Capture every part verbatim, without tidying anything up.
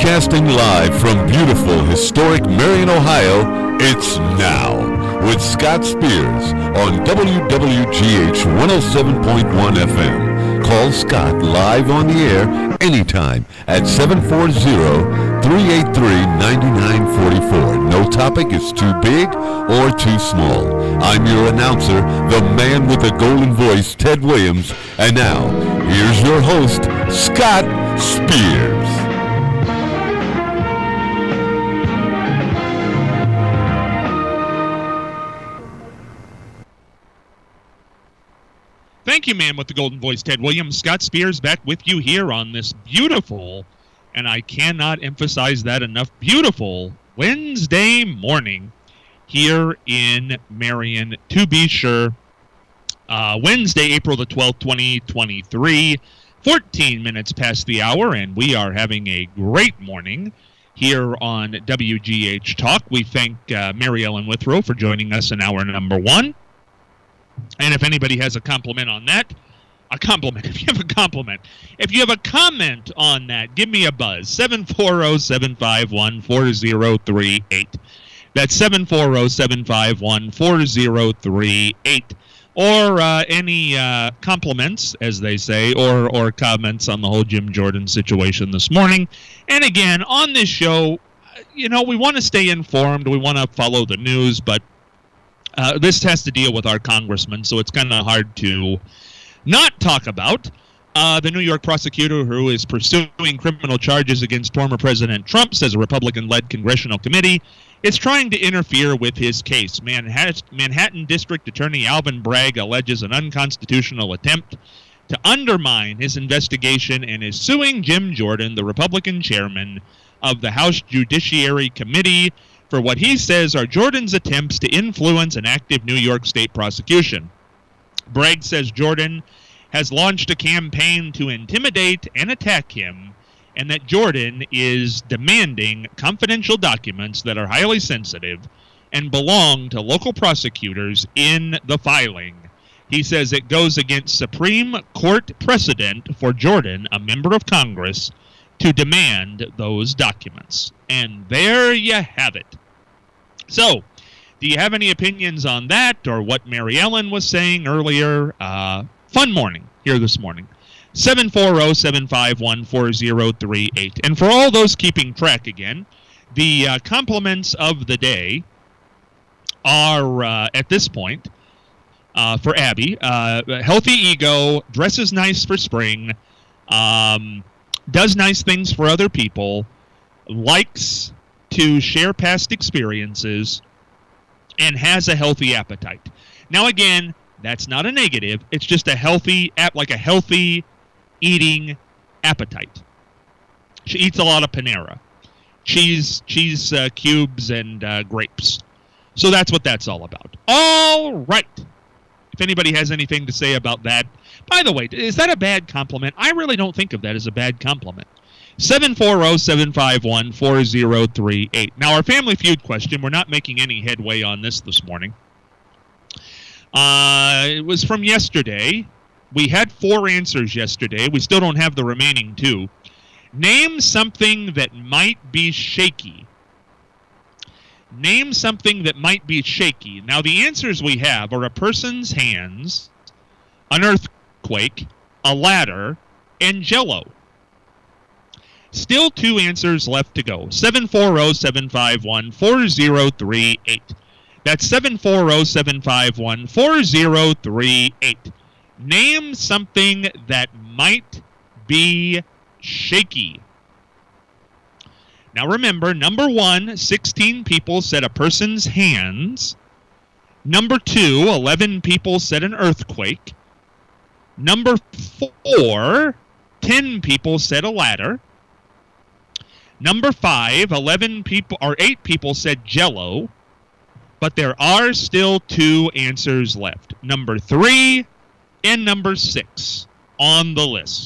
Broadcasting live from beautiful, historic Marion, Ohio, it's Now with Scott Spears on W W G H one oh seven point one F M. Call Scott live on the air anytime at seven four zero, three eight three, nine nine four four. No topic is too big or too small. I'm your announcer, the man with the golden voice, Ted Williams. And now, here's your host, Scott Spears. Thank you, man with the golden voice, Ted Williams. Scott Spears back with you here on this beautiful, and I cannot emphasize that enough, beautiful Wednesday morning here in Marion, to be sure. Uh, Wednesday, April the twelfth, twenty twenty-three, fourteen minutes past the hour, and we are having a great morning here on W G H Talk. We thank uh, Mary Ellen Withrow for joining us in hour number one. And if anybody has a compliment on that, a compliment, if you have a compliment, if you have a comment on that, give me a buzz, seven four zero, seven five one, four zero three eight. That's seven four zero, seven five one, four zero three eight. Or uh, any uh, compliments, as they say, or, or comments on the whole Jim Jordan situation this morning. And again, on this show, you know, we want to stay informed, we want to follow the news, but Uh, this has to deal with our congressman, so it's kind of hard to not talk about. Uh, the New York prosecutor who is pursuing criminal charges against former President Trump says a Republican-led congressional committee is trying to interfere with his case. Manhattan, Manhattan District Attorney Alvin Bragg alleges an unconstitutional attempt to undermine his investigation and is suing Jim Jordan, the Republican chairman of the House Judiciary Committee, for what he says are Jordan's attempts to influence an active New York State prosecution. Bragg says Jordan has launched a campaign to intimidate and attack him, and that Jordan is demanding confidential documents that are highly sensitive and belong to local prosecutors in the filing. He says it goes against Supreme Court precedent for Jordan, a member of Congress, to demand those documents. And there you have it. So, do you have any opinions on that or what Mary Ellen was saying earlier? Uh, fun morning here this morning. seven four zero, seven five one, four zero three eight. And for all those keeping track again, the uh, compliments of the day are, uh, at this point, uh, for Abby, uh, healthy ego, dresses nice for spring, um, does nice things for other people, likes to share past experiences, and has a healthy appetite. Now again, that's not a negative. It's just a healthy, like a healthy eating appetite. She eats a lot of Panera, cheese, cheese uh, cubes, and uh, grapes. So that's what that's all about. All right. If anybody has anything to say about that. By the way, is that a bad compliment? I really don't think of that as a bad compliment. seven four zero, seven five one, four zero three eight. Now, our Family Feud question, we're not making any headway on this this morning. Uh, it was from yesterday. We had four answers yesterday. We still don't have the remaining two. Name something that might be shaky. Name something that might be shaky. Now, the answers we have are a person's hands, an earthquake, a ladder, and Jell-O. Still two answers left to go. seven four zero, seven five one, four zero three eight. That's seven four zero, seven five one, four zero three eight. Name something that might be shaky. Now remember, number one, sixteen people said a person's hands. Number two, eleven people said an earthquake. Number four, ten people said a ladder. Number five, eleven people or eight people said Jell-O, but there are still two answers left. Number three and number six on the list.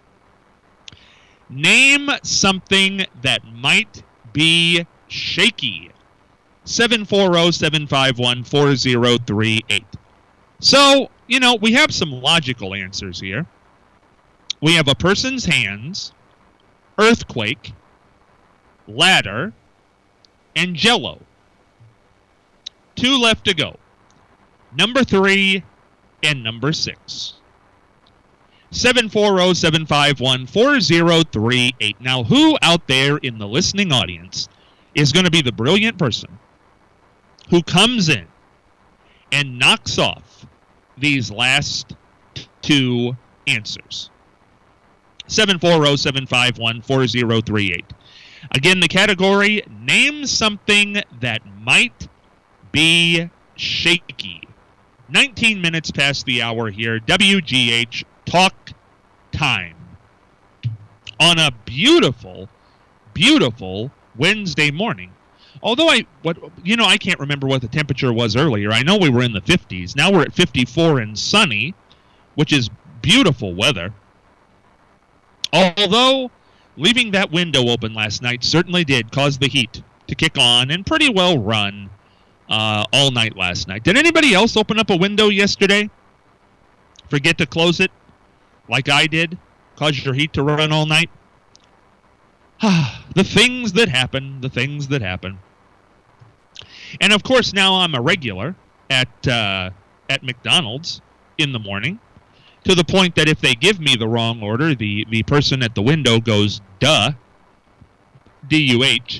Name something that might be shaky. seven four zero, seven five one, four zero three eight. So, you know, we have some logical answers here. We have a person's hands, earthquake, ladder, and Jell-O. Two left to go. Number three and number six. seven four zero, seven five one, four zero three eight. Now, who out there in the listening audience is going to be the brilliant person who comes in and knocks off these last two answers? seven four zero, seven five one, four zero three eight. Again, the category, name something that might be shaky. nineteen minutes past the hour here. W G H Talk Time. On a beautiful, beautiful Wednesday morning. Although I, what you know, I can't remember what the temperature was earlier. I know we were in the fifties. Now we're at fifty-four and sunny, which is beautiful weather. Although leaving that window open last night certainly did cause the heat to kick on and pretty well run uh, all night last night. Did anybody else open up a window yesterday? Forget to close it like I did? Cause your heat to run all night? The things that happen, the things that happen. And of course now I'm a regular at uh, at McDonald's in the morning, to the point that if they give me the wrong order, the, the person at the window goes, duh, D U H.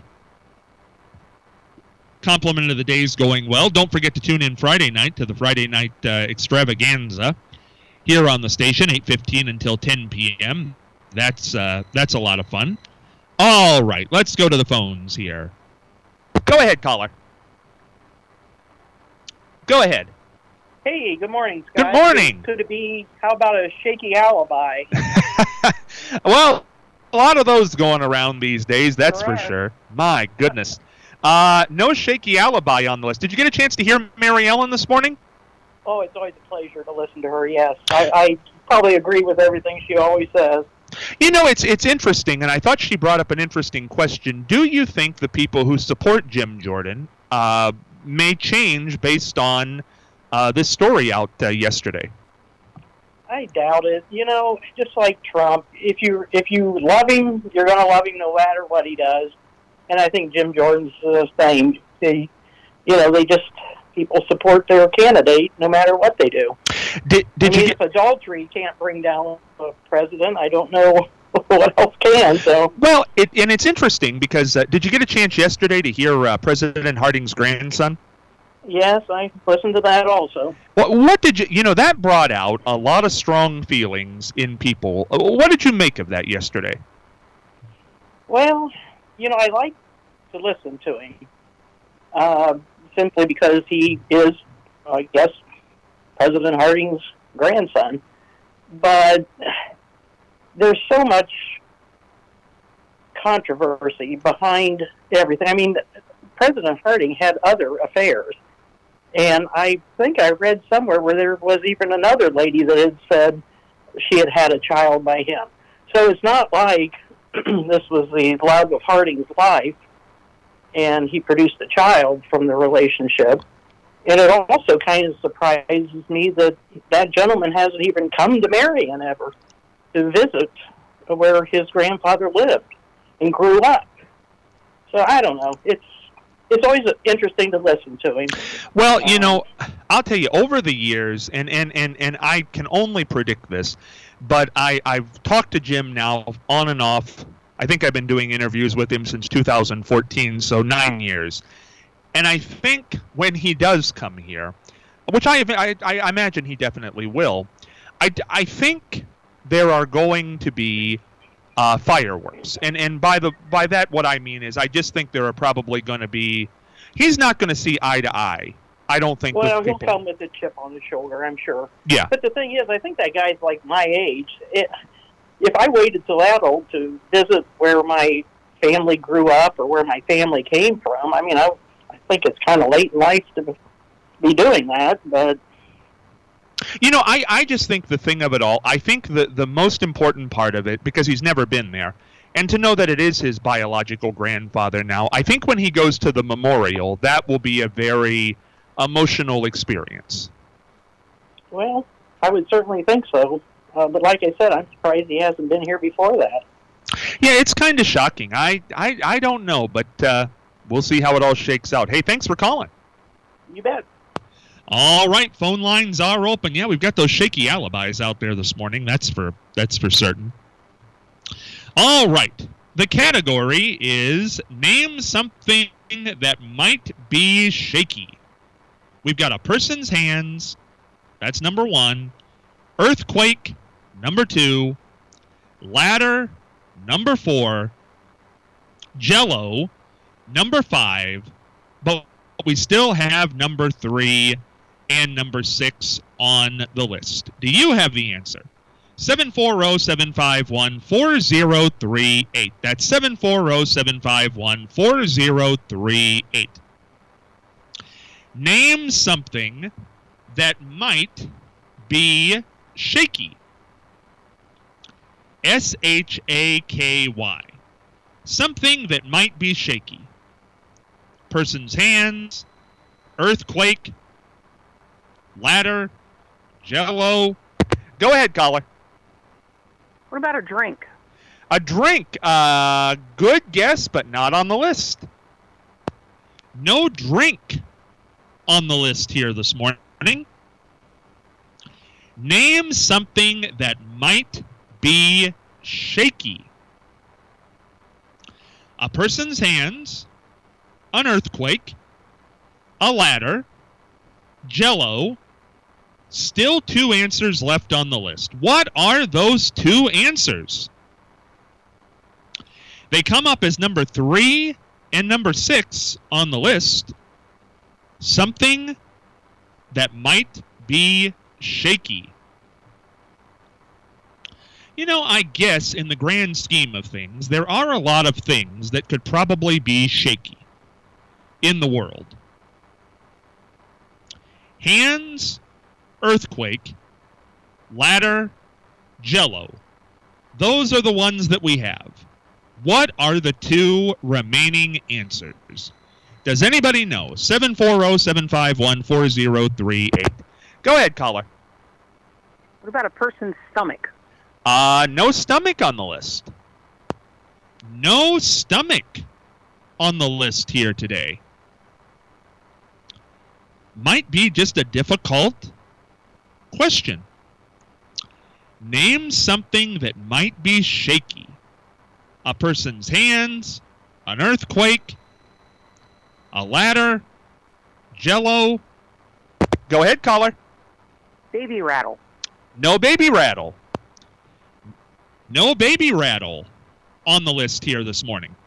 Compliment of the day's going well. Don't forget to tune in Friday night to the Friday night uh, extravaganza here on the station, eight fifteen until ten p.m. That's, uh, that's a lot of fun. All right, let's go to the phones here. Go ahead, caller. Go ahead. Hey, good morning, Scott. Good morning. Could it be, how about a shaky alibi? Well, a lot of those going around these days, that's Correct. For sure. My goodness. Uh, no shaky alibi on the list. Did you get a chance to hear Mary Ellen this morning? Oh, it's always a pleasure to listen to her, yes. I, I probably agree with everything she always says. You know, it's it's interesting, and I thought she brought up an interesting question. Do you think the people who support Jim Jordan uh, may change based on Uh, this story out uh, yesterday? I doubt it. You know, just like Trump, if you if you love him, you're going to love him no matter what he does. And I think Jim Jordan's the same. They, you know, they just people support their candidate no matter what they do. Did did I mean, you if adultery can't bring down a president, I don't know what else can. So well, it, and it's interesting because uh, did you get a chance yesterday to hear uh, President Harding's grandson? Yes, I listened to that also. What, what did you, you know, that brought out a lot of strong feelings in people. What did you make of that yesterday? Well, you know, I like to listen to him, uh, simply because he is, I guess, President Harding's grandson. But there's so much controversy behind everything. I mean, President Harding had other affairs. And I think I read somewhere where there was even another lady that had said she had had a child by him. So it's not like this was the love of Harding's life and he produced a child from the relationship. And it also kind of surprises me that that gentleman hasn't even come to Marion ever to visit where his grandfather lived and grew up. So I don't know. It's It's always interesting to listen to him. Well, you know, I'll tell you, over the years, and, and, and, and I can only predict this, but I, I've talked to Jim now on and off. I think I've been doing interviews with him since two thousand fourteen, so nine years. And I think when he does come here, which I, I, I imagine he definitely will, I, I think there are going to be Uh, fireworks, and and by the by that what I mean is I just think there are probably going to be. He's not going to see eye to eye. I don't think. Well, with he'll people. come with a chip on his shoulder, I'm sure. Yeah. But the thing is, I think that guy's like my age. It, if I waited till that old to visit where my family grew up or where my family came from, I mean, I I think it's kind of late in life to be doing that, but. You know, I, I just think the thing of it all, I think the, the most important part of it, because he's never been there, and to know that it is his biological grandfather now, I think when he goes to the memorial, that will be a very emotional experience. Well, I would certainly think so. Uh, but like I said, I'm surprised he hasn't been here before that. Yeah, it's kind of shocking. I, I, I don't know, but uh, we'll see how it all shakes out. Hey, thanks for calling. You bet. All right, phone lines are open. Yeah, we've got those shaky alibis out there this morning. That's for that's for certain. All right. The category is name something that might be shaky. We've got a person's hands. That's number one. Earthquake, number two. Ladder, number four. Jello, number five. But we still have number three and number six on the list. Do you have the answer? seven four zero, seven five one, four zero three eight. That's seven four zero, seven five one, four zero three eight. Name something that might be shaky. S H A K Y. Something that might be shaky. Person's hands, earthquake, ladder, Jello. Go ahead, caller. What about a drink? A drink. Uh, good guess, but not on the list. No drink on the list here this morning. Name something that might be shaky. A person's hands, an earthquake, a ladder, Jello. Still two answers left on the list. What are those two answers? They come up as number three and number six on the list. Something that might be shaky. You know, I guess in the grand scheme of things, there are a lot of things that could probably be shaky in the world. Hands, earthquake, ladder, Jello. Those are the ones that we have. What are the two remaining answers? Does anybody know? seven four zero, seven five one, four zero three eight. Go ahead, caller. What about a person's stomach? Uh, no stomach on the list. No stomach on the list here today. Might be just a difficult question. Name something that might be shaky. A person's hands, an earthquake, a ladder, Jello. Go ahead, caller. Baby rattle. No baby rattle. No baby rattle on the list here this morning.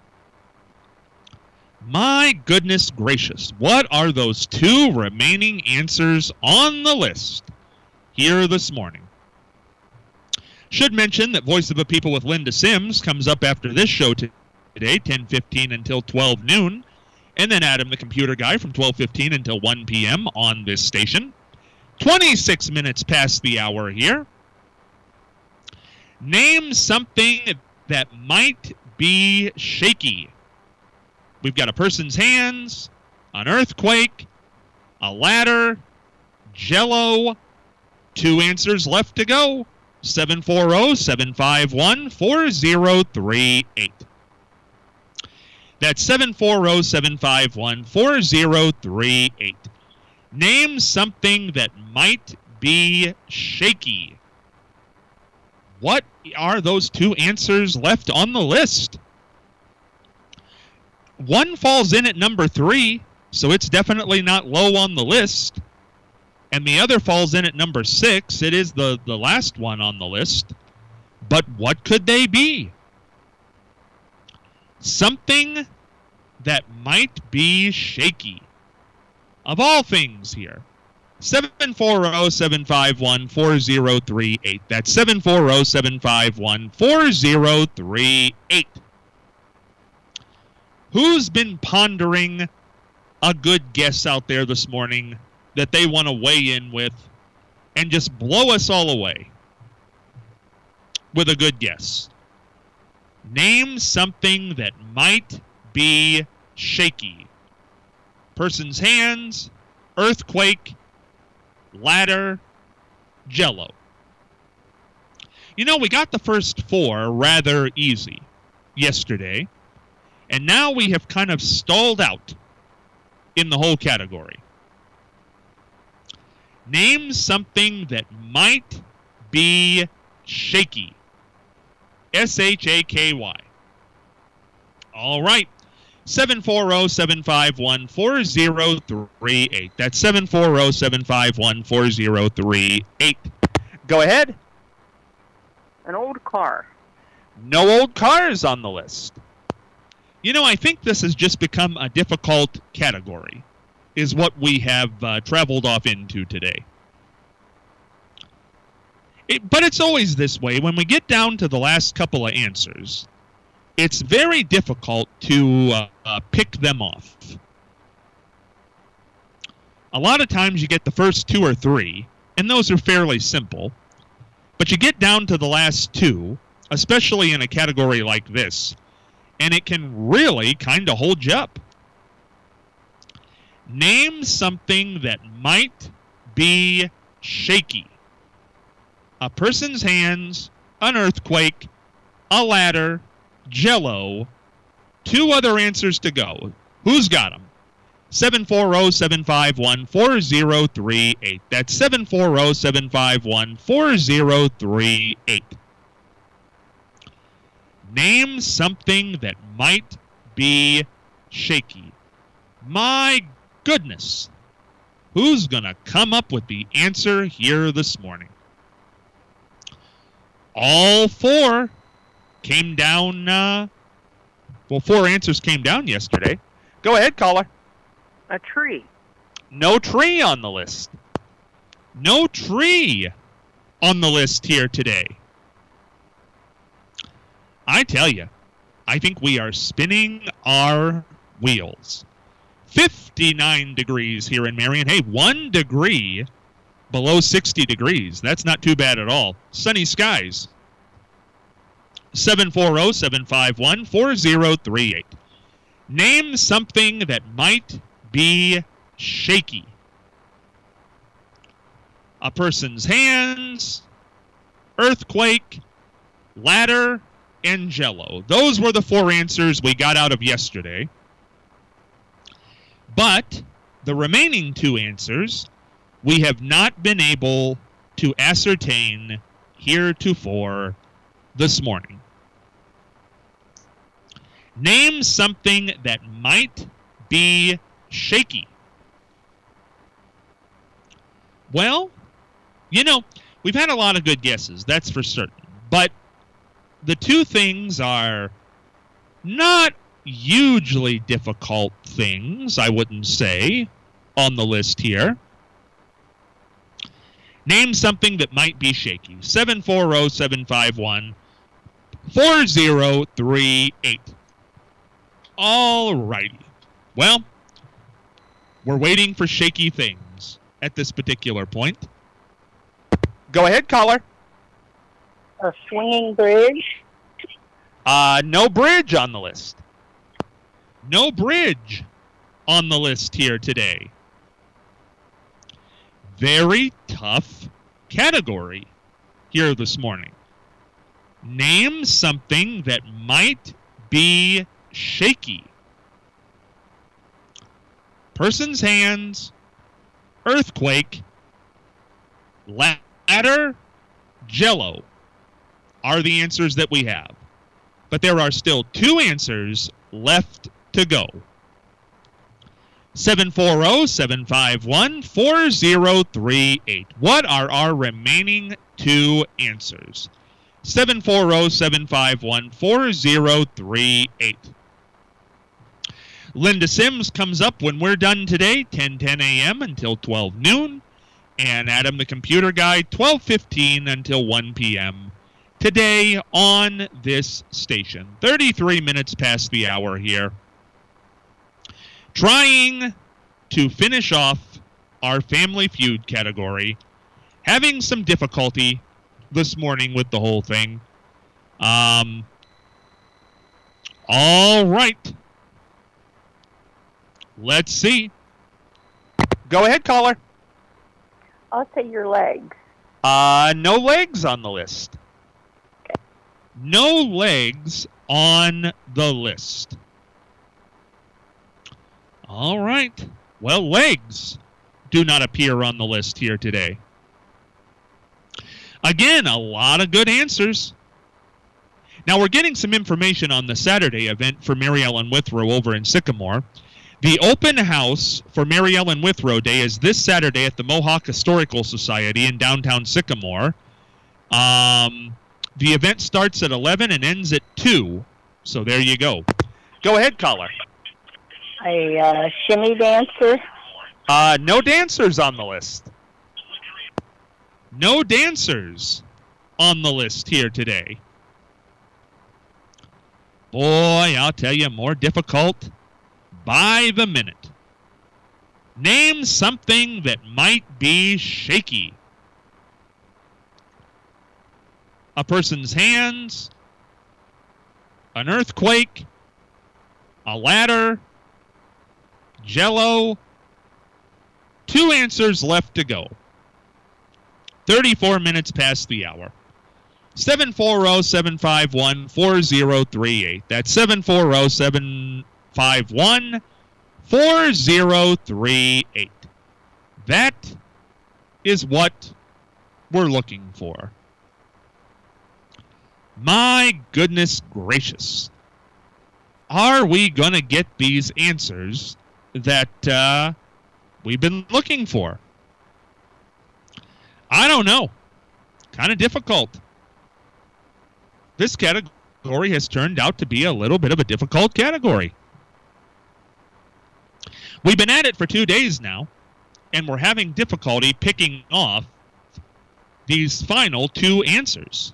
My goodness gracious. What are those two remaining answers on the list here this morning? Should mention that Voice of the People with Linda Sims comes up after this show today, ten fifteen until twelve noon. And then Adam, the computer guy, from twelve fifteen until one p.m. on this station. twenty-six minutes past the hour here. Name something that might be shaky. We've got a person's hands, an earthquake, a ladder, Jello. Two answers left to go. seven four zero, seven five one, four zero three eight. That's seven four zero, seven five one, four zero three eight. Name something that might be shaky. What are those two answers left on the list? One falls in at number three, so it's definitely not low on the list. And the other falls in at number six. It is the, the last one on the list. But what could they be? Something that might be shaky. Of all things here. seven four zero, seven five one, four zero three eight. That's seven four zero, seven five one, four zero three eight. Who's been pondering a good guess out there this morning that they want to weigh in with and just blow us all away with a good guess? Name something that might be shaky. Person's hands, earthquake, ladder, Jello. You know, we got the first four rather easy. yesterday, and now we have kind of stalled out in the whole category. Name something that might be shaky. S H A K Y. All right. seven four zero, seven five one, four zero three eight. That's seven four zero, seven five one, four zero three eight. Go ahead. An old car. No old cars on the list. You know, I think this has just become a difficult category, is what we have uh, traveled off into today. It, but it's always this way. When we get down to the last couple of answers, it's very difficult to uh, uh, pick them off. A lot of times you get the first two or three, and those are fairly simple. But you get down to the last two, especially in a category like this, and it can really kind of hold you up. Name something that might be shaky. A person's hands, an earthquake, a ladder, Jell-O. Two other answers to go. Who's got them? seven four zero, seven five one, four zero three eight. That's seven four zero, seven five one, four zero three eight. Name something that might be shaky. My goodness. Who's going to come up with the answer here this morning? All four came down, uh, well, four answers came down yesterday. Go ahead, caller. A tree. No tree on the list. No tree on the list here today. I tell you, I think we are spinning our wheels. fifty-nine degrees here in Marion. Hey, one degree below sixty degrees. That's not too bad at all. Sunny skies. seven four zero, seven five one, four zero three eight. Name something that might be shaky. A person's hands, earthquake, ladder, and Jell-O. Those were the four answers we got out of yesterday. But the remaining two answers we have not been able to ascertain heretofore this morning. Name something that might be shaky. Well, you know, we've had a lot of good guesses, that's for certain. But the two things are not hugely difficult things, I wouldn't say, on the list here. Name something that might be shaky. seven four zero, seven five one, four zero three eight. All righty. Well, we're waiting for shaky things at this particular point. Go ahead, caller. A swinging bridge. Uh, no bridge on the list. No bridge on the list here today. Very tough category here this morning. Name something that might be shaky. Person's hands, earthquake, ladder, Jell-O are the answers that we have. But there are still two answers left to go. seven four zero, seven five one, four zero three eight. What are our remaining two answers? seven four zero, seven five one, four zero three eight. Linda Sims comes up when we're done today, ten ten a.m. until twelve noon. And Adam the Computer Guy, twelve fifteen until one p.m. today on this station. thirty-three minutes past the hour here. Trying to finish off our Family Feud category. Having some difficulty this morning with the whole thing. Um, all right. Let's see. Go ahead, caller. I'll say your legs. Uh, no legs on the list. No legs on the list? All right. Well, legs do not appear on the list here today. Again, a lot of good answers. Now, we're getting some information on the Saturday event for Mary Ellen Withrow over in Sycamore. The open house for Mary Ellen Withrow Day is this Saturday at the Mohawk Historical Society in downtown Sycamore. Um, the event starts at eleven and ends at two. So there you go. Go ahead, caller. A uh, shimmy dancer? Uh, no dancers on the list. No dancers on the list here today. Boy, I'll tell you, more difficult by the minute. Name something that might be shaky. A person's hands, an earthquake, a ladder, Jell-O. Two answers left to go. thirty-four minutes past the hour. seven four zero, seven five one, four zero three eight. That's seven four zero, seven five one, four zero three eight. That is what we're looking for. My goodness gracious. Are we going to get these answers that uh, we've been looking for? I don't know. Kind of difficult. This category has turned out to be a little bit of a difficult category. We've been at it for two days now, and we're having difficulty picking off these final two answers.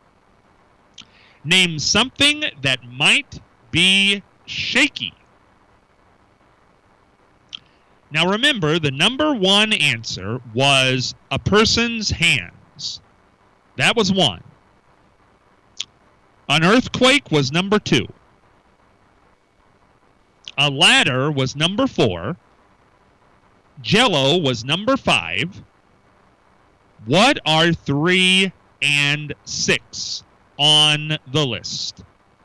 Name something that might be shaky. Now remember, the number one answer was a person's hands. That was one. An earthquake was number two. A ladder was number four. Jell-O was number five. What are three and six on the list?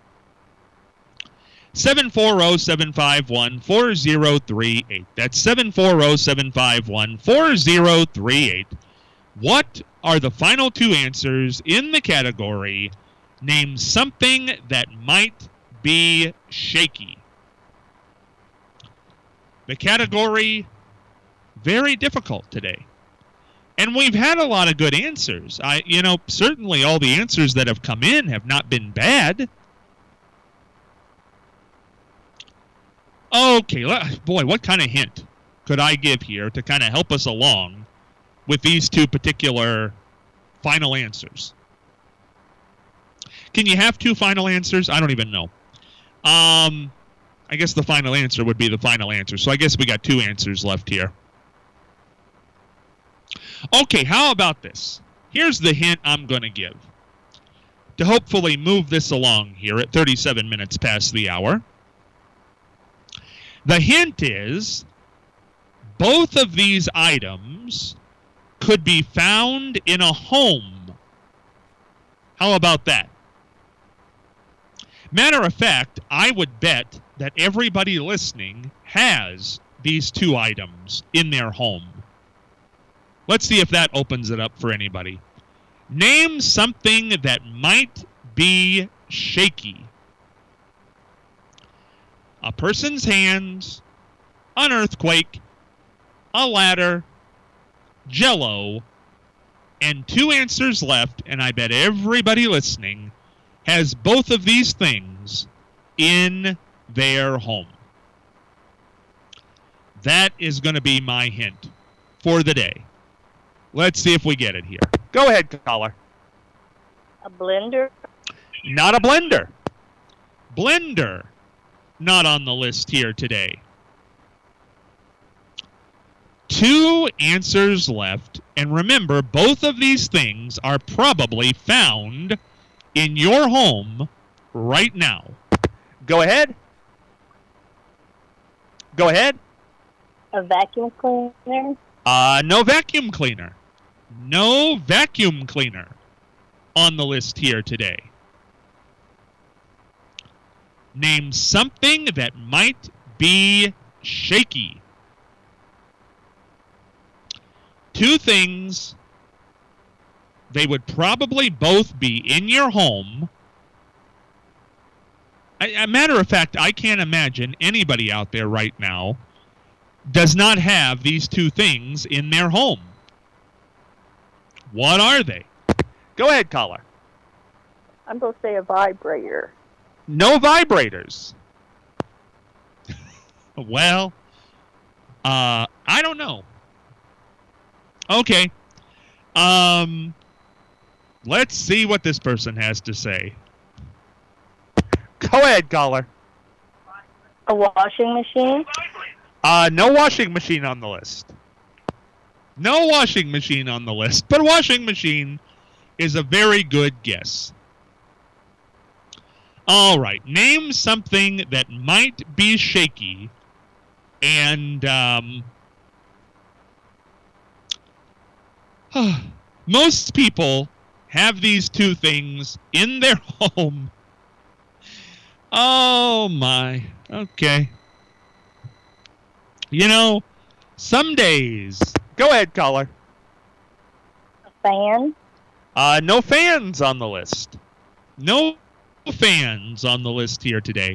seven four zero, seven five one, four zero three eight. That's seven four zero, seven five one, four zero three eight. What are the final two answers in the category? Name something that might be shaky. The category, very difficult today. And we've had a lot of good answers. I, you know, certainly all the answers that have come in have not been bad. Okay, boy, what kind of hint could I give here to kind of help us along with these two particular final answers? Can you have two final answers? I don't even know. Um, I guess the final answer would be the final answer. So I guess we got two answers left here. Okay, how about this? Here's the hint I'm going to give to hopefully move this along here at thirty-seven minutes past the hour. The hint is both of these items could be found in a home. How about that? Matter of fact, I would bet that everybody listening has these two items in their home. Let's see if that opens it up for anybody. Name something that might be shaky. A person's hands, an earthquake, a ladder, Jell-O, and two answers left, and I bet everybody listening has both of these things in their home. That is going to be my hint for the day. Let's see if we get it here. Go ahead, caller. A blender? Not a blender. Blender. Not on the list here today. Two answers left. And remember, both of these things are probably found in your home right now. Go ahead. Go ahead. A vacuum cleaner? Uh, no vacuum cleaner. No vacuum cleaner on the list here today. Name something that might be shaky. Two things. They would probably both be in your home. A matter of fact, I can't imagine anybody out there right now does not have these two things in their home. What are they? Go ahead, caller. I'm going to say a vibrator. No vibrators. Well, uh, I don't know. Okay. Um, let's see what this person has to say. Go ahead, caller. A washing machine? Uh, no washing machine on the list. No washing machine on the list, but a washing machine is a very good guess. All right, name something that might be shaky, and um, most people have these two things in their home. Oh, my. Okay. You know, some days... Go ahead, caller. A fan? Uh, no fans on the list. No fans on the list here today.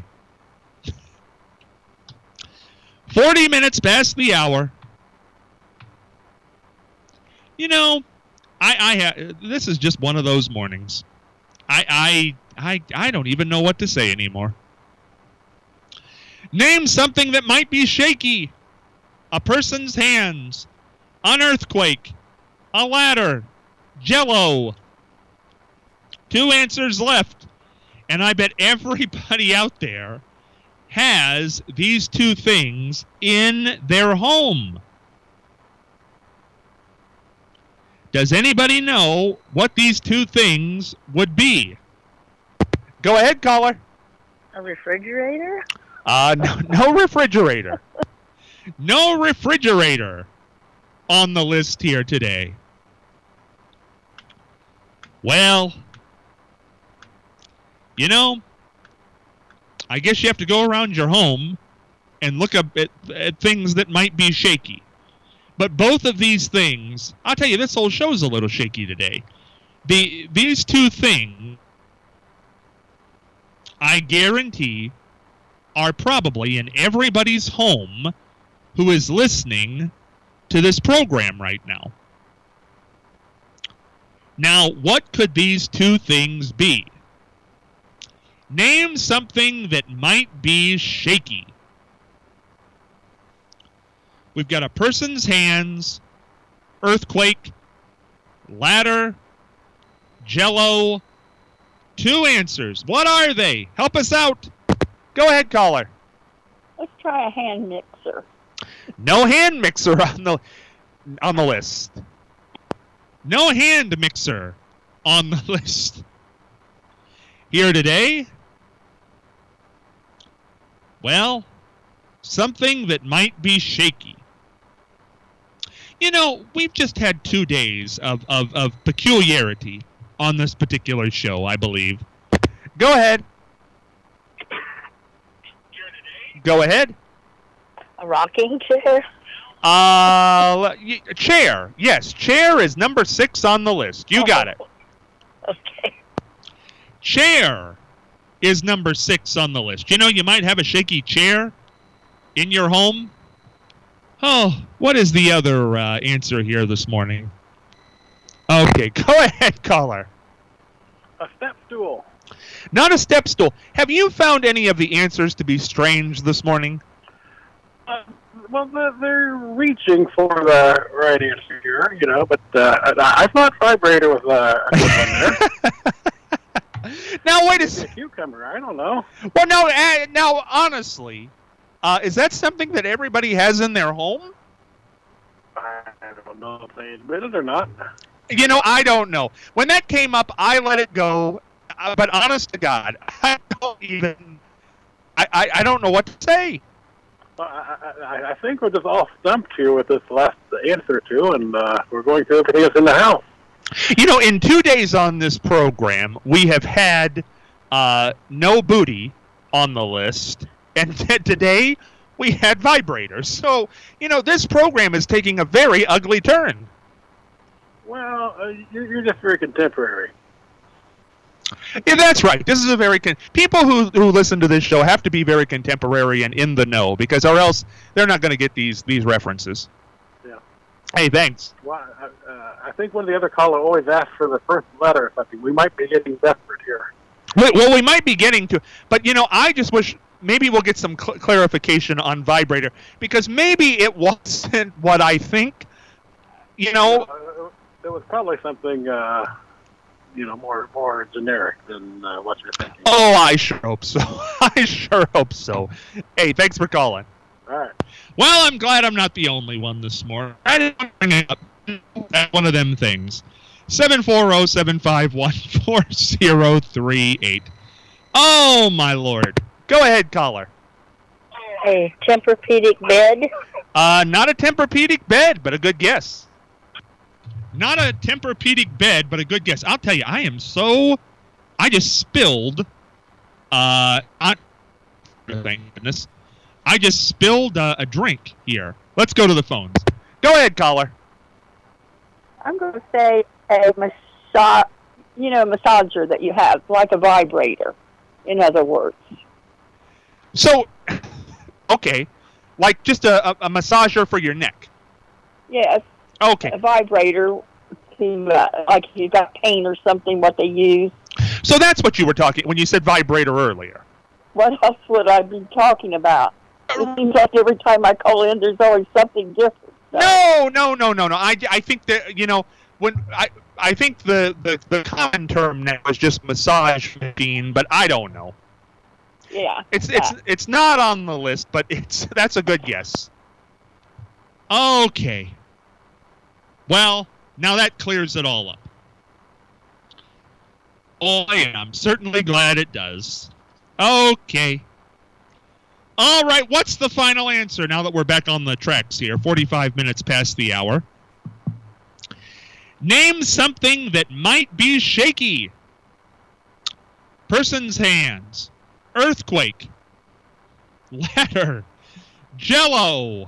forty minutes past the hour. You know, I, I ha- this is just one of those mornings. I, I, I, I don't even know what to say anymore. Name something that might be shaky. A person's hands. An earthquake. A ladder. Jell-O. Two answers left. And I bet everybody out there has these two things in their home. Does anybody know what these two things would be? Go ahead, caller. A refrigerator? Uh, no, no refrigerator. No refrigerator on the list here today. Well, you know, I guess you have to go around your home and look up at, at things that might be shaky. But both of these things, I'll tell you, this whole show's a little shaky today. The These two things, I guarantee, are probably in everybody's home who is listening to this program right now. Now, what could these two things be? Name something that might be shaky. We've got a person's hands, earthquake, ladder, Jell-O. Two answers. What are they? Help us out. Go ahead, caller. Let's try a hand mixer. No hand mixer on the on the list. No hand mixer on the list. Here today, well, something that might be shaky. You know, we've just had two days of, of, of peculiarity on this particular show, I believe. Go ahead. Go ahead. A rocking chair? Uh, y- chair. Yes, chair is number six on the list. You got it. Okay. Chair is number six on the list. You know, you might have a shaky chair in your home. Oh, what is the other uh, answer here this morning? Okay, go ahead, caller. A step stool. Not a step stool. Have you found any of the answers to be strange this morning? Uh, well, they're, they're reaching for the right answer here, you know, but uh, I thought vibrator was uh, a good one there. Now, wait a A second. cucumber, I don't know. Well, no, uh, now, honestly, uh, is that something that everybody has in their home? I don't know if they admit it or not. You know, I don't know. When that came up, I let it go. Uh, but honest to God, I don't even, I, I, I don't know what to say. Well, I, I, I think we're just all stumped here with this last answer, too, and uh, we're going through everything that's in the house. You know, in two days on this program, we have had uh, no booty on the list, and t- today we had vibrators. So, you know, this program is taking a very ugly turn. Well, uh, you're, you're just very contemporary. Yeah, that's right. This is a very con- people who who listen to this show have to be very contemporary and in the know, because or else they're not going to get these these references. Yeah. Hey, thanks. Well, I, uh, I think one of the other callers always asks for the first letter or something. We might be getting desperate here. Well, we might be getting to, but you know, I just wish maybe we'll get some cl- clarification on vibrator, because maybe it wasn't what I think. You know, uh, it was probably something. Uh, you know, more more generic than uh, what you're thinking. Oh, I sure hope so. I sure hope so. Hey, thanks for calling. All right. Well, I'm glad I'm not the only one this morning. I didn't bring it up. That's one of them things. seven four zero, seven five one, four zero three eight. Oh, my Lord. Go ahead, caller. A Tempur-Pedic bed. Uh, not a Tempur-Pedic bed, but a good guess. Not a Tempur-Pedic bed, but a good guess. I'll tell you, I am so... I just spilled... Uh, on, thank goodness. I just spilled uh, a drink here. Let's go to the phones. Go ahead, caller. I'm going to say a massage, you know, massager that you have, like a vibrator, in other words. So, okay. Like just a, a, a massager for your neck. Yes. Okay. A vibrator to, uh, like if you got pain or something, what they use. So that's what you were talking when you said vibrator earlier. What else would I be talking about? It seems like every time I call in, there's always something different. So. No, no, no, no, no. I, I think that, you know, when I I think the, the, the common term now is just massage machine, but I don't know. Yeah. It's yeah. it's it's not on the list, but it's that's a good guess. Okay. Well, now that clears it all up. Oh, yeah, I'm certainly glad it does. Okay. All right, what's the final answer now that we're back on the tracks here? forty-five minutes past the hour. Name something that might be shaky. Person's hands. Earthquake. Ladder. Jello.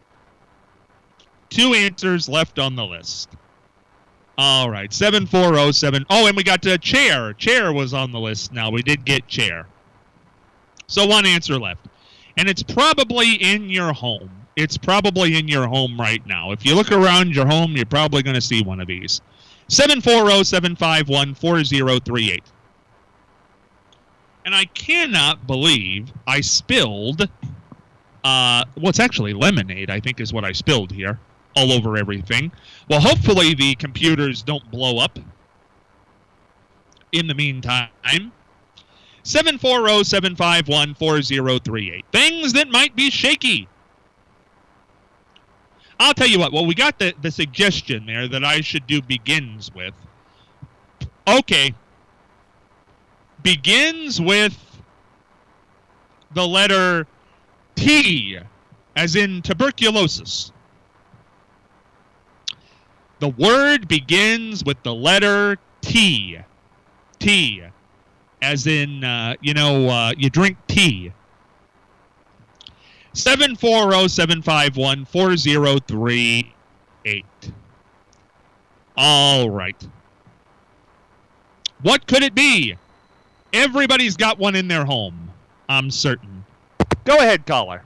Two answers left on the list. All right, seven four zero seven. Oh, and we got uh, chair. Chair was on the list now. We did get chair. So one answer left. And it's probably in your home. It's probably in your home right now. If you look around your home, you're probably going to see one of these. seven four zero, seven five one, four zero three eight. And I cannot believe I spilled, uh, well, it's actually lemonade, I think is what I spilled here, all over everything. Well, hopefully the computers don't blow up in the meantime. seven four zero, seven five one, four zero three eight. Things that might be shaky. I'll tell you what. Well, we got the, the suggestion there that I should do begins with. Okay. Begins with the letter T, as in tuberculosis. The word begins with the letter T. T. As in, uh, you know, uh, you drink tea. seven four zero, seven five one, four zero three eight. All right. What could it be? Everybody's got one in their home, I'm certain. Go ahead, caller.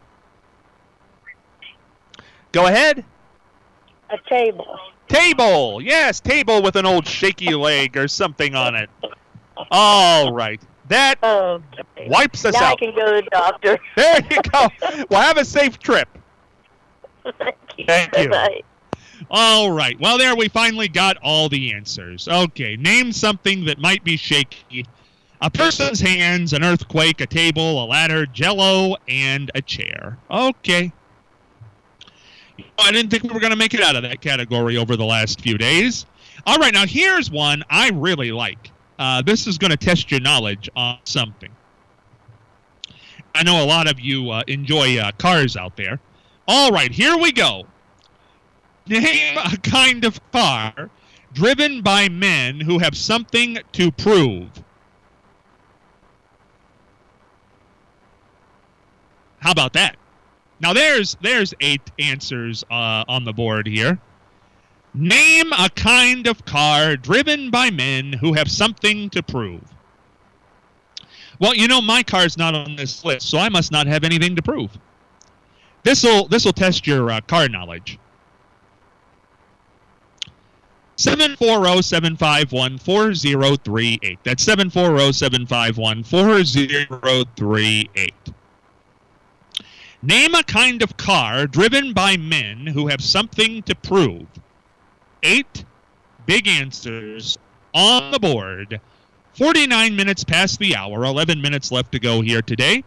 Go ahead. A table. Table. Yes, table with an old shaky leg or something on it. All right. That Okay. wipes us now out. I can go to the doctor. There you go. Well, have a safe trip. Thank you. Thank you. Bye. All right. Well, there we finally got all the answers. Okay. Name something that might be shaky. A person's hands, an earthquake, a table, a ladder, Jello, and a chair. Okay. I didn't think we were going to make it out of that category over the last few days. All right. Now, here's one I really like. Uh, this is going to test your knowledge on something. I know a lot of you uh, enjoy uh, cars out there. All right, here we go. Name a kind of car driven by men who have something to prove. How about that? Now there's there's eight answers uh, on the board here. Name a kind of car driven by men who have something to prove. Well, you know, my car's not on this list, so I must not have anything to prove. This'll this'll test your uh, car knowledge. seven four zero, seven five one, four zero three eight. That's seven four zero, seven five one, four zero three eight. Name a kind of car driven by men who have something to prove. Eight big answers on the board. forty-nine minutes past the hour. eleven minutes left to go here today.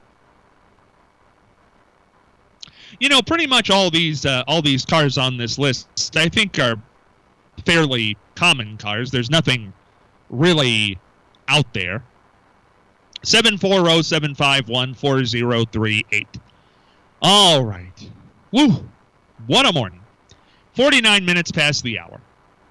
You know, pretty much all these uh, all these cars on this list, I think, are fairly common cars. There's nothing really out there. seven four zero, seven five one, four zero three eight. All right. Woo. What a morning. forty-nine minutes past the hour.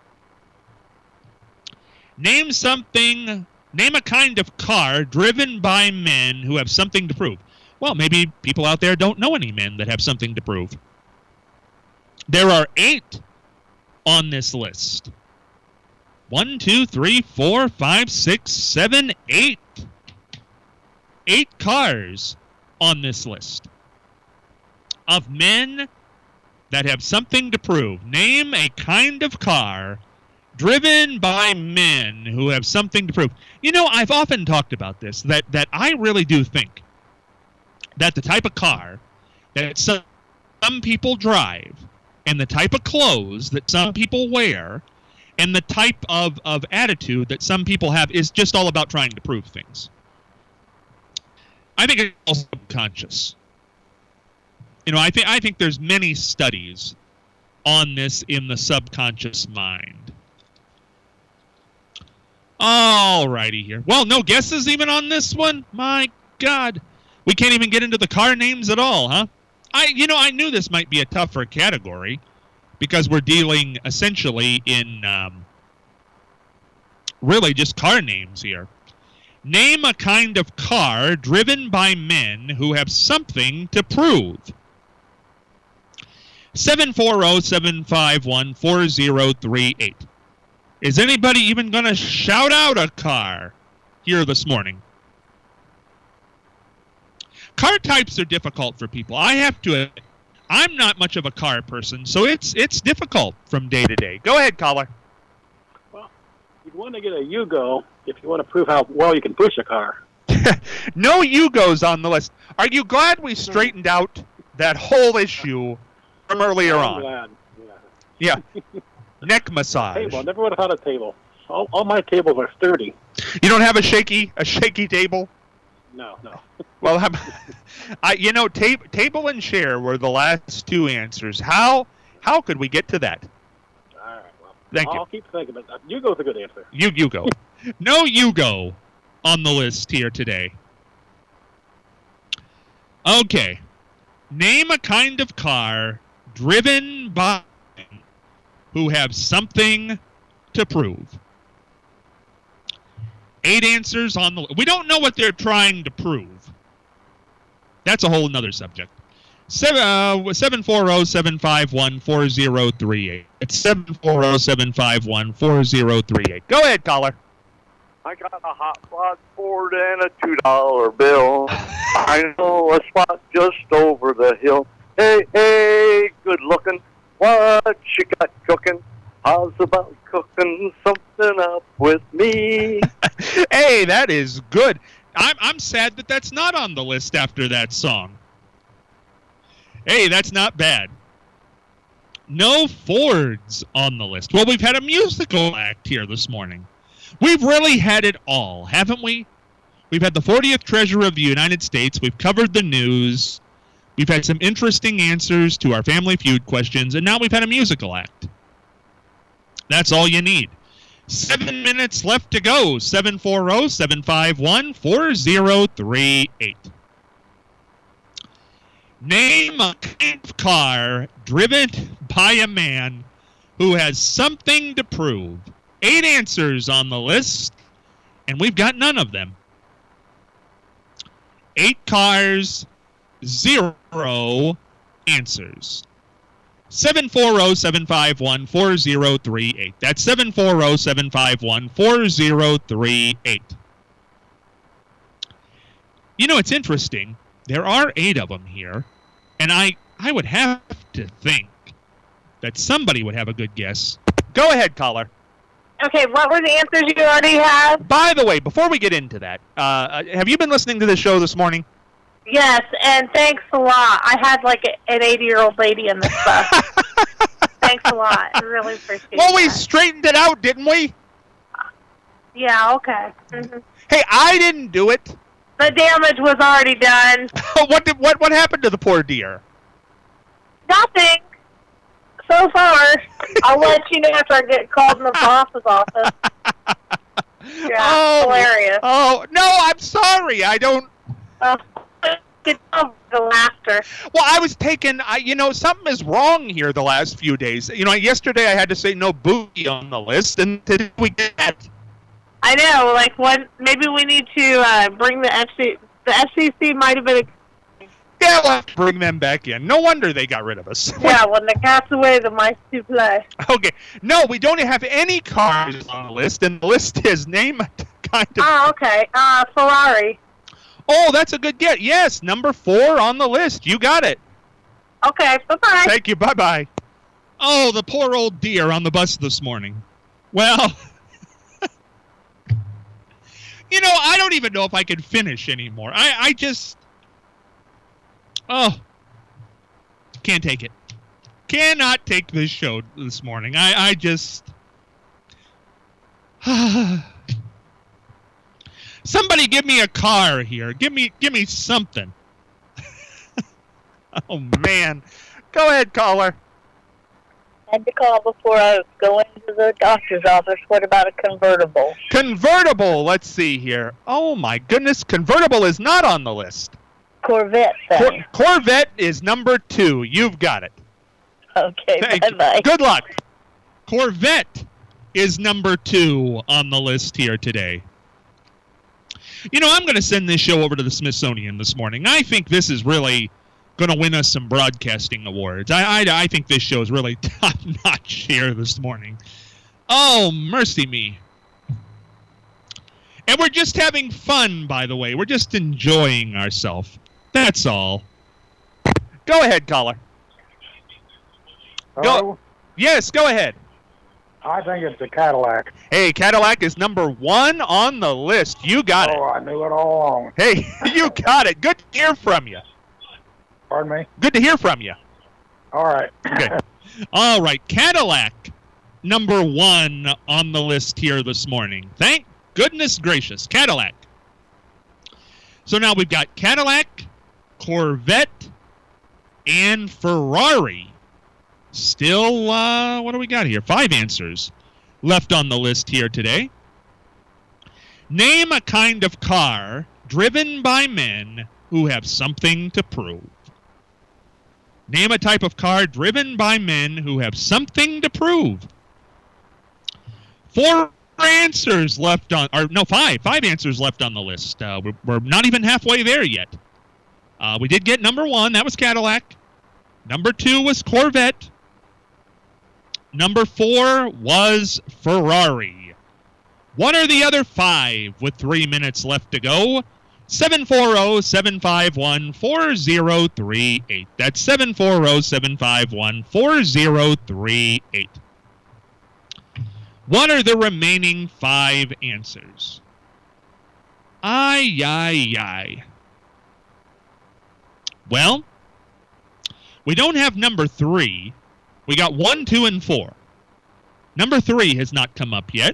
Name something, name a kind of car driven by men who have something to prove. Well, maybe people out there don't know any men that have something to prove. There are eight on this list. One, two, three, four, five, six, seven, eight. Eight cars on this list of men that have something to prove. Name a kind of car driven by men who have something to prove. You know, I've often talked about this, that, that I really do think that the type of car that some, some people drive and the type of clothes that some people wear and the type of, of attitude that some people have is just all about trying to prove things. I think it's all subconscious. You know, I think I think there's many studies on this in the subconscious mind. All righty here. Well, no guesses even on this one? My God. We can't even get into the car names at all, huh? I, you know, I knew this might be a tougher category because we're dealing essentially in um, really just car names here. Name a kind of car driven by men who have something to prove. seven four zero, seven five one, four zero three eight. Is anybody even going to shout out a car here this morning? Car types are difficult for people. I have to, I'm not much of a car person, so it's it's difficult from day to day. Go ahead, caller. Well, you'd want to get a Yugo if you want to prove how well you can push a car. No Yugos on the list. Are you glad we straightened out that whole issue from earlier I'm on? glad. Yeah. Yeah. Neck massage. Table. I never would have had a table. All, all my tables are sturdy. You don't have a shaky a shaky table? No, no. Well, I'm, I you know, tab- table and chair were the last two answers. How how could we get to that? All right. Well, Thank I'll you. keep thinking, but uh, Yugo's a good answer. You you go. No Yugo on the list here today. Okay. Name a kind of car driven by men who have something to prove. Eight answers on the... We don't know what they're trying to prove. That's a whole nother subject. seven four zero, seven five one, four zero three eight. It's seven four zero, seven five one, four zero three eight. Go ahead, caller. I got a hot rod Ford and a two dollar bill. I know a spot just over the hill. Hey, hey, good looking. What you got cooking? How's about cooking something up with me? Hey, that is good. I'm I'm sad that that's not on the list after that song. Hey, that's not bad. No Fords on the list. Well, we've had a musical act here this morning. We've really had it all, haven't we? We've had the fortieth Treasure of the United States. We've covered the news. We've had some interesting answers to our Family Feud questions, and now we've had a musical act. That's all you need. Seven minutes left to go. seven four zero, seven five one, four zero three eight. Name a kind of car driven by a man who has something to prove. Eight answers on the list, and we've got none of them. Eight cars zero answers. seven four zero, seven five one, four zero three eight. That's seven four zero, seven five one, four zero three eight. You know, it's interesting. There are eight of them here, and I, I would have to think that somebody would have a good guess. Go ahead, caller. Okay, what were the answers you already have? By the way, before we get into that, uh, have you been listening to the show this morning? Yes, and thanks a lot. I had like a, an eighty-year-old lady in this bus. Thanks a lot. I really appreciate it. Well, we that. straightened it out, didn't we? Yeah, okay. Mm-hmm. Hey, I didn't do it. The damage was already done. what did what what happened to the poor dear? Nothing. So far. I'll let you know if I get called in the boss's office. Yeah, oh, hilarious. Oh, no, I'm sorry. I don't... Uh, get over the laughter. Well, I was taking... I, you know, something is wrong here the last few days. You know, yesterday I had to say no booty on the list, and today we get that. I know, like, what, maybe we need to uh, bring the F C C... The F C C might have been... Yeah, we'll have to bring them back in. No wonder they got rid of us. Yeah, when the cat's away, the mice do play. Okay. No, we don't have any cars on the list, and the list is name kind of... Oh, okay. Uh, Ferrari. Oh, that's a good get. Yes, number four on the list. You got it. Okay, bye-bye. Thank you. Bye-bye. Oh, the poor old dear on the bus this morning. Well... You know, I don't even know if I can finish anymore. I, I just... Oh. Can't take it. Cannot take this show this morning. I, I just... Somebody give me a car here. Give me give me something. Oh, man. Go ahead, caller. I had to call before I go into the doctor's office. What about a convertible? Convertible. Let's see here. Oh, my goodness. Convertible is not on the list. Corvette Cor- thing. Corvette is number two. You've got it. Okay, Thank bye-bye. you. Good luck. Corvette is number two on the list here today. You know, I'm going to send this show over to the Smithsonian this morning. I think this is really going to win us some broadcasting awards. I, I, I think this show is really top-notch here this morning. Oh, mercy me. And we're just having fun, by the way. We're just enjoying ourselves. That's all. Go ahead, caller. Hello? Go. Yes, go ahead. I think it's a Cadillac. Hey, Cadillac is number one on the list. You got Oh, it. I knew it all along. Hey, you got it. Good to hear from you. Pardon me? Good to hear from you. All right. Okay. All right, Cadillac, number one on the list here this morning. Thank goodness gracious, Cadillac. So now we've got Cadillac, Corvette, and Ferrari. Still, uh, what do we got here? Five answers left on the list here today. Name a kind of car driven by men who have something to prove. Name a type of car driven by men who have something to prove. Four answers left on, or no, five. Five answers left on the list. Uh, we're, we're not even halfway there yet. Uh, we did get number one. That was Cadillac. Number two was Corvette. Number four was Ferrari. What are the other five with three minutes left to go? seven four zero, seven five one, four zero three eight. That's seven four zero, seven five one, four zero three eight. What are the remaining five answers? Ay, ay, ay. Well, we don't have number three. We got one, two, and four. Number three has not come up yet.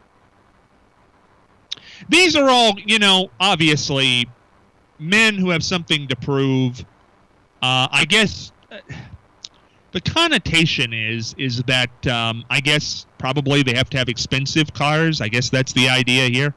These are all, you know, obviously men who have something to prove. Uh, I guess uh, the connotation is is that um, I guess probably they have to have expensive cars. I guess that's the idea here.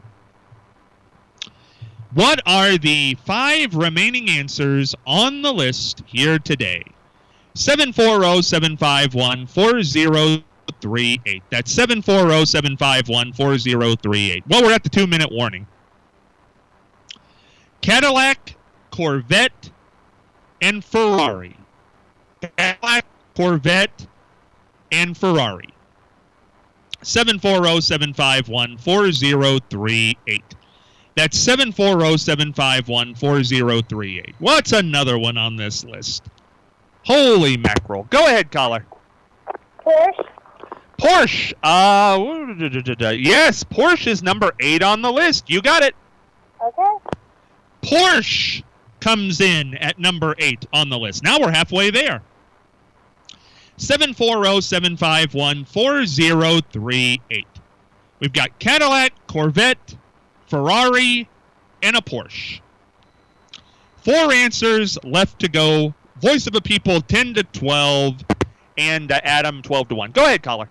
What are the five remaining answers on the list here today? seven four zero, seven five one, four zero three eight. That's seven four zero, seven five one, four zero three eight. Well, we're at the two-minute warning. Cadillac, Corvette, and Ferrari. Cadillac, Corvette, and Ferrari. seven four zero, seven five one, four zero three eight. That's seven four zero, seven five one, four zero three eight. What's another one on this list? Holy mackerel. Go ahead, caller. Porsche. Porsche. Uh, yes, Porsche is number eight on the list. You got it. Okay. Porsche comes in at number eight on the list. Now we're halfway there. seven four zero, seven five one, four zero three eight. We've got Cadillac, Corvette, Ferrari, and a Porsche. Four answers left to go. Voice of a People, ten to twelve, and uh, Adam, twelve to one. Go ahead, caller.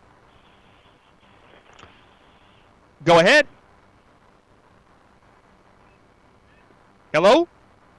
Go ahead. Hello?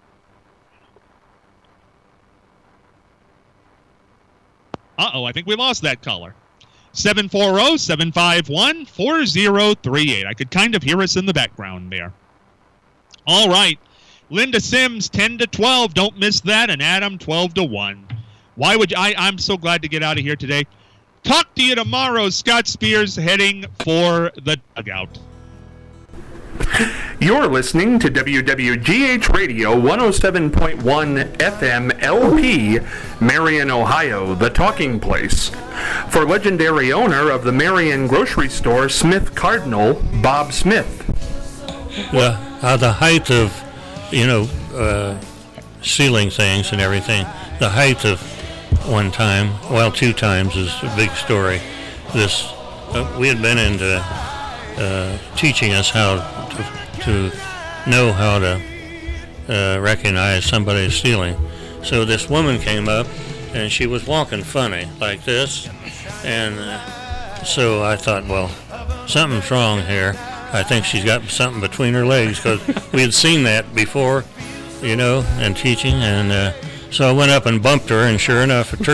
Uh-oh, I think we lost that caller. seven four zero, seven five one, four zero three eight. I could kind of hear us in the background there. All right. Linda Sims, ten to twelve. Don't miss that. And Adam, twelve to one. Why would you, I, I'm so glad to get out of here today. Talk to you tomorrow. Scott Spears heading for the dugout. You're listening to W W G H Radio one oh seven point one F M L P, Marion, Ohio, the talking place. For legendary owner of the Marion grocery store, Smith Cardinal, Bob Smith. The, uh, the height of, you know, uh, ceiling things and everything, the height of one time, well, two times is a big story. This, uh, we had been into uh, teaching us how to, to know how to uh, recognize somebody's stealing. So this woman came up, and she was walking funny, like this, and uh, so I thought, well, something's wrong here. I think she's got something between her legs, because we had seen that before, you know, in teaching, and uh, so I went up and bumped her, and sure enough, it turned